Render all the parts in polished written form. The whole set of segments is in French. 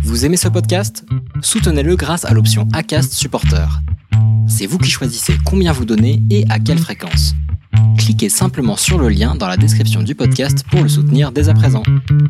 Vous aimez ce podcast ? Soutenez-le grâce à l'option Acast Supporter. C'est vous qui choisissez combien vous donnez et à quelle fréquence. Cliquez simplement sur le lien dans la description du podcast pour le soutenir dès à présent.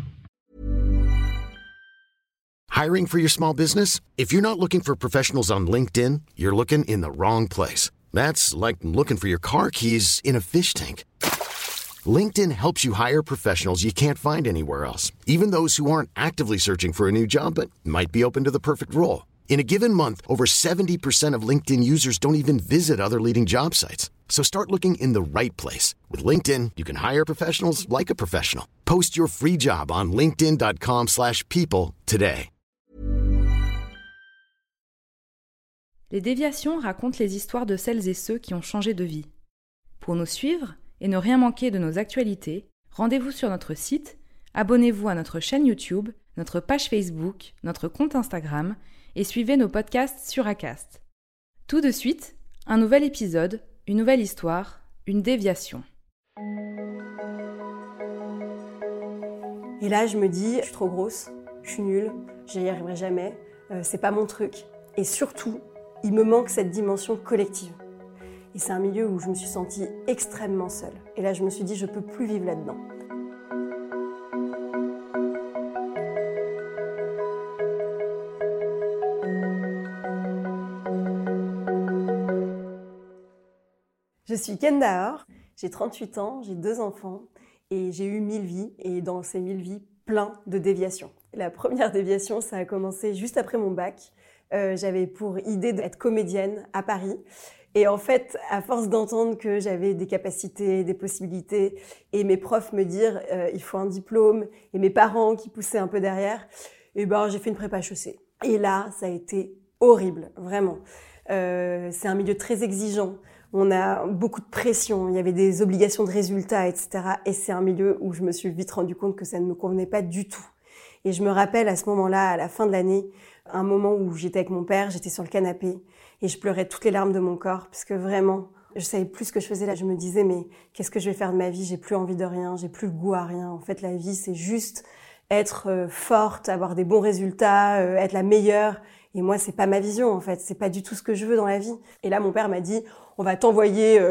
Hiring for your small business? If you're not looking for professionals on LinkedIn, you're looking in the wrong place. That's like looking for your car keys in a fish tank. LinkedIn helps you hire professionals you can't find anywhere else, even those who aren't actively searching for a new job but might be open to the perfect role. In a given month, over 70% of LinkedIn users don't even visit other leading job sites. So start looking in the right place. With LinkedIn, you can hire professionals like a professional. Post your free job on linkedin.com/people today. Les déviations racontent les histoires de celles et ceux qui ont changé de vie. Pour nous suivre et ne rien manquer de nos actualités, rendez-vous sur notre site, abonnez-vous à notre chaîne YouTube, notre page Facebook, notre compte Instagram et suivez nos podcasts sur Acast. Tout de suite, un nouvel épisode, une nouvelle histoire, une déviation. Et là, je me dis, je suis trop grosse, je suis nulle, j'y arriverai jamais, c'est pas mon truc. Et surtout, il me manque cette dimension collective. Et c'est un milieu où je me suis sentie extrêmement seule. Et là, je me suis dit, je peux plus vivre là-dedans. Je suis Ken Daor, j'ai 38 ans, j'ai 2 enfants et j'ai eu 1000 vies. Et dans ces 1000 vies, plein de déviations. La première déviation, ça a commencé juste après mon bac. J'avais pour idée d'être comédienne à Paris. Et en fait, à force d'entendre que j'avais des capacités, des possibilités, et mes profs me dire il faut un diplôme, et mes parents qui poussaient un peu derrière, et ben j'ai fait une prépa HEC. Et là, ça a été horrible, vraiment. C'est un milieu très exigeant. On a beaucoup de pression, il y avait des obligations de résultats, etc. Et c'est un milieu où je me suis vite rendu compte que ça ne me convenait pas du tout. Et je me rappelle à ce moment-là, à la fin de l'année, un moment où j'étais avec mon père, j'étais sur le canapé et je pleurais toutes les larmes de mon corps parce que vraiment, je savais plus ce que je faisais là. Je me disais, mais qu'est-ce que je vais faire de ma vie ? J'ai plus envie de rien, j'ai plus le goût à rien. En fait, la vie, c'est juste être forte, avoir des bons résultats, être la meilleure. Et moi, c'est pas ma vision, en fait. C'est pas du tout ce que je veux dans la vie. Et là, mon père m'a dit, on va t'envoyer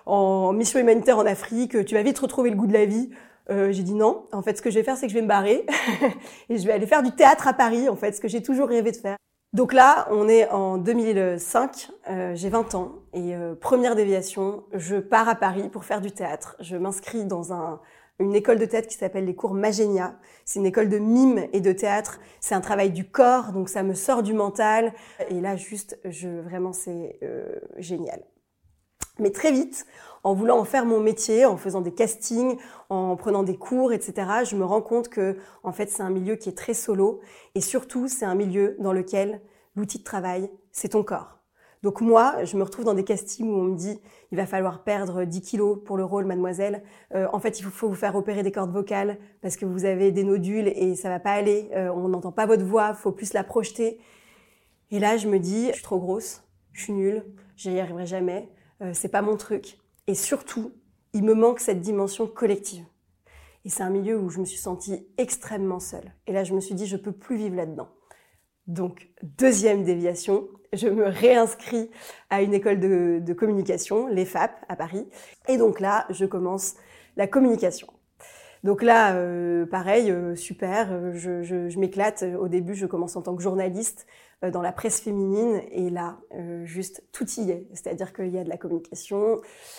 en mission humanitaire en Afrique, tu vas vite retrouver le goût de la vie. J'ai dit non. En fait, ce que je vais faire, c'est que je vais me barrer et je vais aller faire du théâtre à Paris, en fait, ce que j'ai toujours rêvé de faire. Donc là, on est en 2005, j'ai 20 ans et première déviation, je pars à Paris pour faire du théâtre. Je m'inscris dans une école de théâtre qui s'appelle les cours Magénia. C'est une école de mime et de théâtre. C'est un travail du corps, donc ça me sort du mental. Et là, vraiment, c'est génial. Mais très vite, en voulant en faire mon métier, en faisant des castings, en prenant des cours, etc., je me rends compte que, en fait, c'est un milieu qui est très solo. Et surtout, c'est un milieu dans lequel l'outil de travail, c'est ton corps. Donc moi, je me retrouve dans des castings où on me dit il va falloir perdre 10 kilos pour le rôle, mademoiselle. En fait, il faut vous faire opérer des cordes vocales parce que vous avez des nodules et ça va pas aller. On n'entend pas votre voix, faut plus la projeter. Et là, je me dis je suis trop grosse, je suis nulle, j'y arriverai jamais. C'est pas mon truc. Et surtout, il me manque cette dimension collective. Et c'est un milieu où je me suis sentie extrêmement seule. Et là, je me suis dit, je peux plus vivre là-dedans. Donc, deuxième déviation, je me réinscris à une école de communication, l'EFAP, à Paris. Et donc là, je commence la communication. Donc là, pareil, super, je m'éclate. Au début, je commence en tant que journaliste dans la presse féminine et là, juste tout y est. C'est-à-dire qu'il y a de la communication,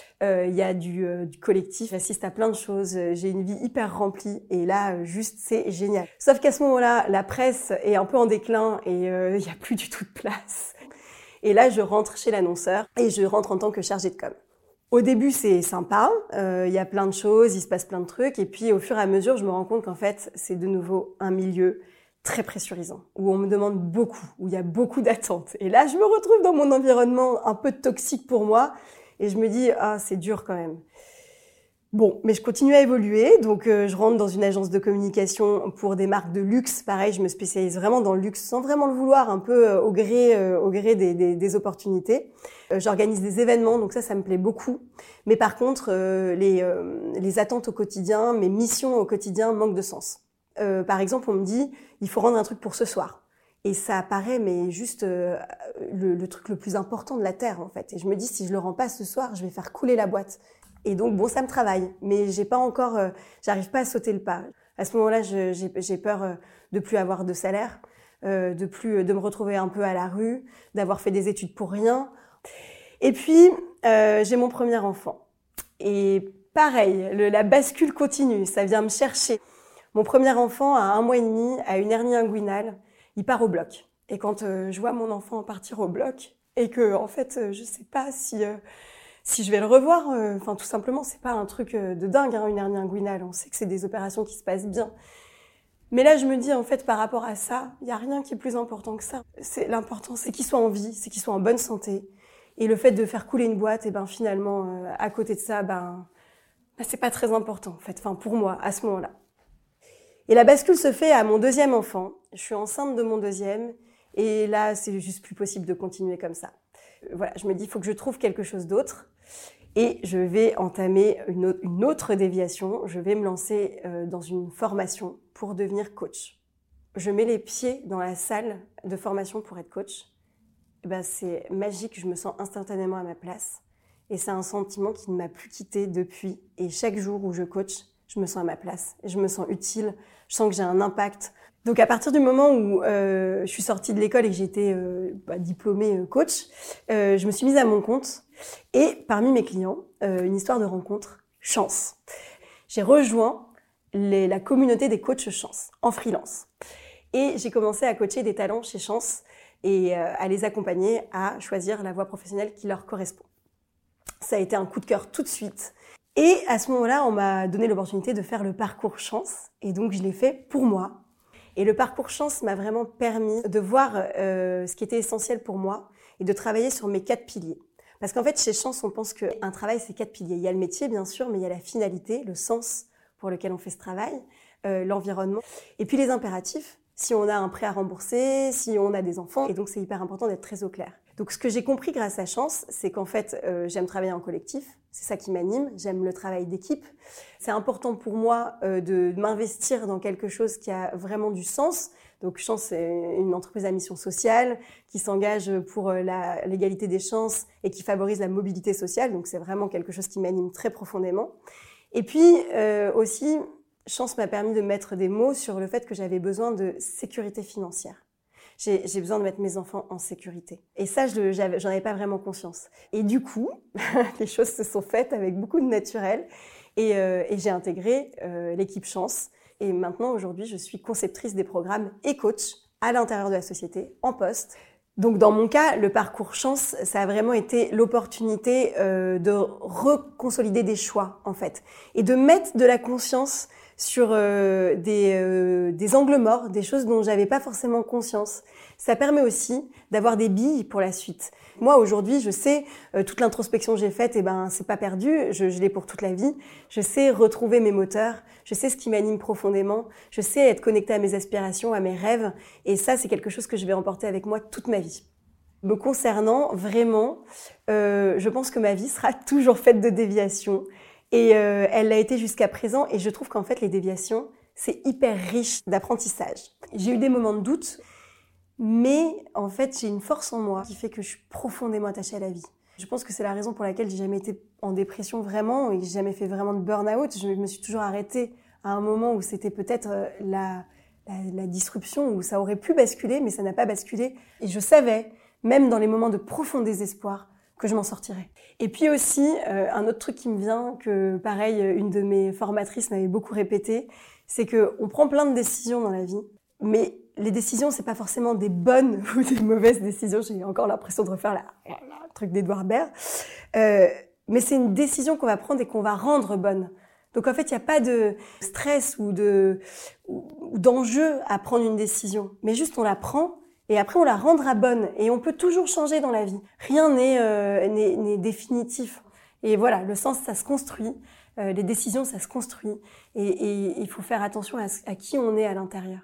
il y a du collectif, j'assiste à plein de choses, j'ai une vie hyper remplie et là, juste, c'est génial. Sauf qu'à ce moment-là, la presse est un peu en déclin et il n'y a plus du tout de place. Et là, je rentre chez l'annonceur et je rentre en tant que chargée de com. Au début, c'est sympa, y a plein de choses, il se passe plein de trucs. Et puis, au fur et à mesure, je me rends compte qu'en fait, c'est de nouveau un milieu très pressurisant, où on me demande beaucoup, où il y a beaucoup d'attentes. Et là, je me retrouve dans mon environnement un peu toxique pour moi. Et je me dis, ah, c'est dur quand même. Bon, mais je continue à évoluer, donc je rentre dans une agence de communication pour des marques de luxe. Pareil, je me spécialise vraiment dans le luxe sans vraiment le vouloir, un peu au gré des opportunités. J'organise des événements, donc ça me plaît beaucoup. Mais par contre, les attentes au quotidien, mes missions au quotidien manquent de sens. Par exemple, on me dit, il faut rendre un truc pour ce soir. Et ça paraît mais juste le truc le plus important de la Terre en fait. Et je me dis si je le rends pas ce soir, je vais faire couler la boîte. Et donc bon, ça me travaille, mais j'ai pas encore, j'arrive pas à sauter le pas. À ce moment-là, j'ai peur de plus avoir de salaire, de me retrouver un peu à la rue, d'avoir fait des études pour rien. Et puis j'ai mon premier enfant. Et pareil, la bascule continue, ça vient me chercher. Mon premier enfant, à 1 mois et demi, a une hernie inguinale. Il part au bloc. Et quand je vois mon enfant partir au bloc, et que en fait, je sais pas si je vais le revoir, enfin tout simplement, c'est pas un truc de dingue, une hernie inguinale. On sait que c'est des opérations qui se passent bien. Mais là, je me dis en fait, par rapport à ça, il y a rien qui est plus important que ça. L'important, c'est qu'il soit en vie, c'est qu'il soit en bonne santé. Et le fait de faire couler une boîte, et ben finalement, à côté de ça, c'est pas très important en fait. Enfin pour moi, à ce moment-là. Et la bascule se fait à mon deuxième enfant. Je suis enceinte de mon deuxième. Et là, c'est juste plus possible de continuer comme ça. Voilà, je me dis, il faut que je trouve quelque chose d'autre. Et je vais entamer une autre déviation. Je vais me lancer dans une formation pour devenir coach. Je mets les pieds dans la salle de formation pour être coach. C'est magique, je me sens instantanément à ma place. Et c'est un sentiment qui ne m'a plus quittée depuis. Et chaque jour où je coach, je me sens à ma place, je me sens utile, je sens que j'ai un impact. Donc à partir du moment où je suis sortie de l'école et que j'ai été diplômée coach, je me suis mise à mon compte et parmi mes clients, une histoire de rencontre chance. J'ai rejoint la communauté des coachs chance en freelance et j'ai commencé à coacher des talents chez Chance et à les accompagner à choisir la voie professionnelle qui leur correspond. Ça a été un coup de cœur tout de suite. Et à ce moment-là, on m'a donné l'opportunité de faire le parcours Chance. Et donc, je l'ai fait pour moi. Et le parcours Chance m'a vraiment permis de voir ce qui était essentiel pour moi et de travailler sur mes 4 piliers. Parce qu'en fait, chez Chance, on pense qu'un travail, c'est 4 piliers. Il y a le métier, bien sûr, mais il y a la finalité, le sens pour lequel on fait ce travail, l'environnement. Et puis les impératifs, si on a un prêt à rembourser, si on a des enfants. Et donc, c'est hyper important d'être très au clair. Donc, ce que j'ai compris grâce à Chance, c'est qu'en fait, j'aime travailler en collectif. C'est ça qui m'anime. J'aime le travail d'équipe. C'est important pour moi de m'investir dans quelque chose qui a vraiment du sens. Donc, Chance, c'est une entreprise à mission sociale qui s'engage pour l'égalité des chances et qui favorise la mobilité sociale. Donc, c'est vraiment quelque chose qui m'anime très profondément. Et puis, aussi, Chance m'a permis de mettre des mots sur le fait que j'avais besoin de sécurité financière. J'ai besoin de mettre mes enfants en sécurité. Et ça, j'en avais pas vraiment conscience. Et du coup, les choses se sont faites avec beaucoup de naturel. Et j'ai intégré l'équipe Chance. Et maintenant, aujourd'hui, je suis conceptrice des programmes et coach à l'intérieur de la société, en poste. Donc, dans mon cas, le parcours Chance, ça a vraiment été l'opportunité de reconsolider des choix, en fait. Et de mettre de la conscience sur des angles morts, des choses dont j'avais pas forcément conscience. Ça permet aussi d'avoir des billes pour la suite. Moi, aujourd'hui, je sais, toute l'introspection que j'ai faite, c'est pas perdu, je l'ai pour toute la vie. Je sais retrouver mes moteurs, je sais ce qui m'anime profondément, je sais être connectée à mes aspirations, à mes rêves, et ça, c'est quelque chose que je vais emporter avec moi toute ma vie. Me concernant, vraiment, je pense que ma vie sera toujours faite de déviations. Et elle l'a été jusqu'à présent. Et je trouve qu'en fait, les déviations, c'est hyper riche d'apprentissage. J'ai eu des moments de doute, mais en fait, j'ai une force en moi qui fait que je suis profondément attachée à la vie. Je pense que c'est la raison pour laquelle j'ai jamais été en dépression vraiment et que j'ai jamais fait vraiment de burn-out. Je me suis toujours arrêtée à un moment où c'était peut-être la disruption, où ça aurait pu basculer, mais ça n'a pas basculé. Et je savais, même dans les moments de profond désespoir, que je m'en sortirais. Et puis aussi, un autre truc qui me vient, que pareil, une de mes formatrices m'avait beaucoup répété, c'est qu'on prend plein de décisions dans la vie, mais les décisions, c'est pas forcément des bonnes ou des mauvaises décisions. J'ai encore l'impression de refaire le truc d'Edouard Baird. Mais c'est une décision qu'on va prendre et qu'on va rendre bonne. Donc en fait, il n'y a pas de stress ou d'enjeu à prendre une décision, mais juste on la prend. Et après, on la rendra bonne. Et on peut toujours changer dans la vie. Rien n'est définitif. Et voilà, le sens, ça se construit. Les décisions, ça se construit. Et il faut faire attention à qui on est à l'intérieur.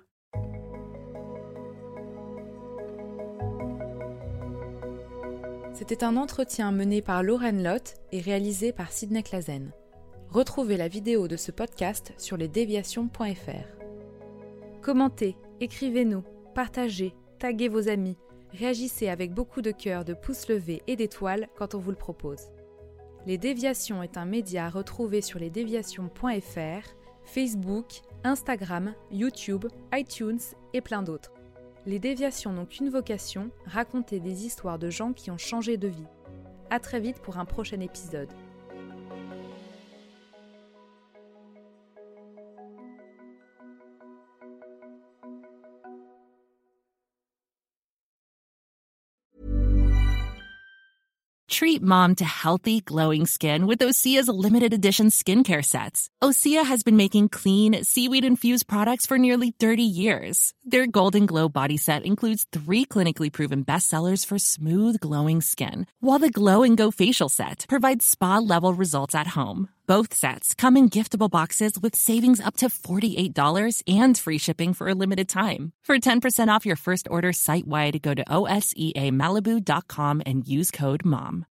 C'était un entretien mené par Laurène Lotte et réalisé par Sidney Clazen. Retrouvez la vidéo de ce podcast sur lesdéviations.fr. Commentez, écrivez-nous, partagez. taguez vos amis, réagissez avec beaucoup de cœur, de pouces levés et d'étoiles quand on vous le propose. Les Déviations est un média à retrouver sur lesdéviations.fr, Facebook, Instagram, YouTube, iTunes et plein d'autres. Les Déviations n'ont qu'une vocation, raconter des histoires de gens qui ont changé de vie. À très vite pour un prochain épisode. Treat mom to healthy, glowing skin with Osea's limited edition skincare sets. Osea has been making clean, seaweed-infused products for nearly 30 years. Their Golden Glow body set includes 3 clinically proven bestsellers for smooth, glowing skin, while the Glow and Go facial set provides spa-level results at home. Both sets come in giftable boxes with savings up to $48 and free shipping for a limited time. For 10% off your first order site-wide, go to OSEAMalibu.com and use code MOM.